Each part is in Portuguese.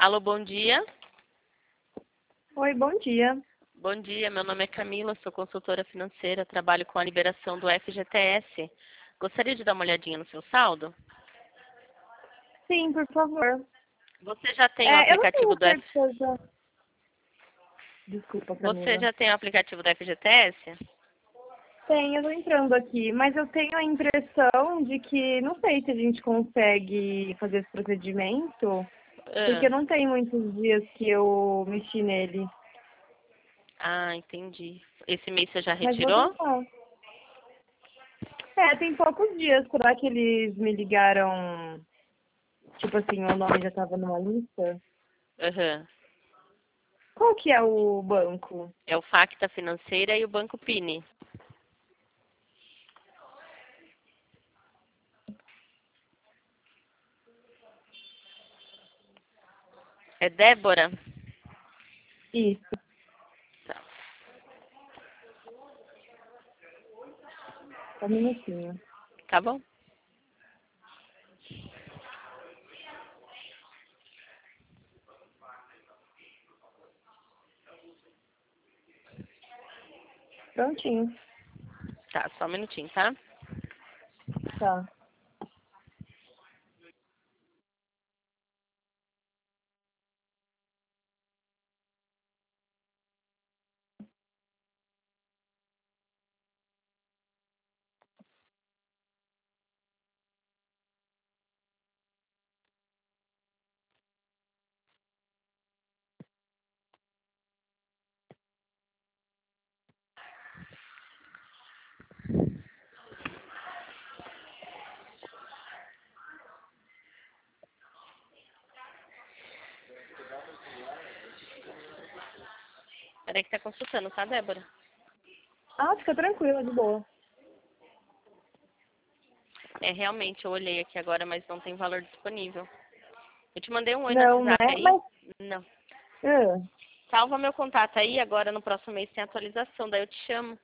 Alô, bom dia. Oi, bom dia. Bom dia, meu nome é Camila, sou consultora financeira, trabalho com a liberação do FGTS. Gostaria de dar uma olhadinha no seu saldo? Sim, por favor. Você já tem o Eu não aplicativo tenho do F... certeza. Desculpa, Você Camila. já tem o aplicativo do FGTS? Eu tô entrando aqui, mas eu tenho a impressão de que não sei se a gente consegue fazer esse procedimento, porque Ah, não tem muitos dias que eu mexi nele. entendi. Esse mês você já Mas vou retirou? tentar. Tem poucos dias. Será que eles me ligaram, tipo assim, o nome já tava numa lista? Aham. Qual que é o banco? É o Facta Financeira e o Banco Pini. É Débora? Isso, Tá. só um minutinho. Tá bom? Prontinho. Tá, só um minutinho, tá? Tá. Peraí que tá consultando, tá, Débora? Fica tranquila, de boa. É, realmente, eu olhei aqui agora, mas não tem valor disponível. Eu te mandei um oi no Não, né? WhatsApp aí? Mas, Não. ah, Salva meu contato aí, agora no próximo mês tem atualização, daí eu te chamo.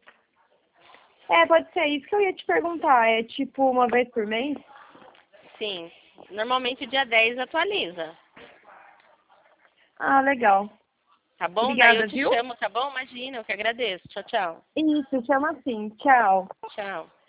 pode ser isso que eu ia te perguntar. É tipo uma vez por mês? Sim, normalmente dia 10 atualiza, Ah, legal. tá bom? Daí eu Obrigada, te viu? chamo, tá bom? Imagina, eu que agradeço. Tchau, tchau. Isso, chama assim. Tchau. Tchau.